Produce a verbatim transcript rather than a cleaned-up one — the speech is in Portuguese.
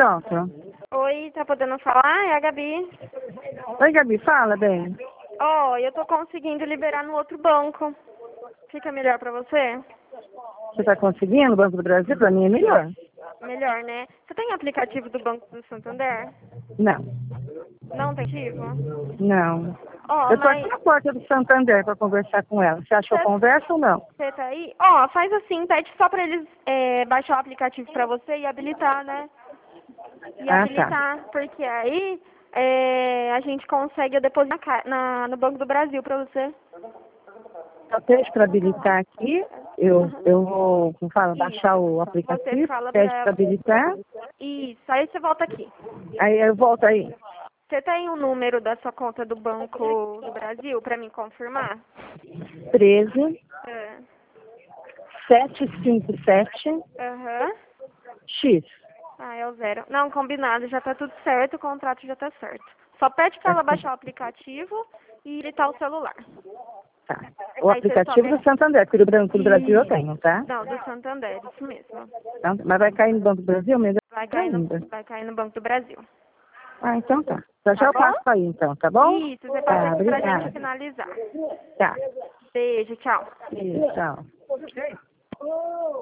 Pronto. Oi, tá podendo falar? É a Gabi. Oi, Gabi, fala, bem. Ó, eu tô conseguindo liberar no outro banco. Fica melhor pra você? Você tá conseguindo? O Banco do Brasil, pra mim é melhor. Melhor, né? Você tem aplicativo do Banco do Santander? Não, Não tem ativo? não. Ó, Eu tô aqui mas na porta do Santander pra conversar com ela. Você acha que eu você converso ou não? você tá aí? Ó, faz assim, pede só pra eles é, baixar o aplicativo pra você e habilitar, né? E Ah, tá. habilitar, porque aí é, a gente consegue depositar na, ca- na- no Banco do Brasil pra você. Eu pede para habilitar aqui, eu, Uhum. eu vou, como fala, Isso. baixar o Você aplicativo, fala pede pra para ela. habilitar, Isso, aí você volta aqui. aí eu volto aí. Você tem o número da sua conta do Banco do Brasil pra mim confirmar? treze, É. sete cinco sete, Aham. X. Ah, é o zero. Não, combinado, já tá tudo certo, o contrato já tá certo. Só pede pra ela baixar o aplicativo e habilitar o celular. Tá. O Aí você aplicativo sobe. do Santander, porque o Banco do Brasil eu Isso. tenho, tá? Não, do Santander, isso mesmo. Então, mas vai cair no Banco do Brasil melhor Vai cair no, ainda. vai cair no Banco do Brasil. Ah, então tá. Já já Tá eu bom? passo aí então, tá bom? Isso, você passa Tá, aqui pra gente obrigada. finalizar. Tá. Beijo, tchau. Isso, tchau.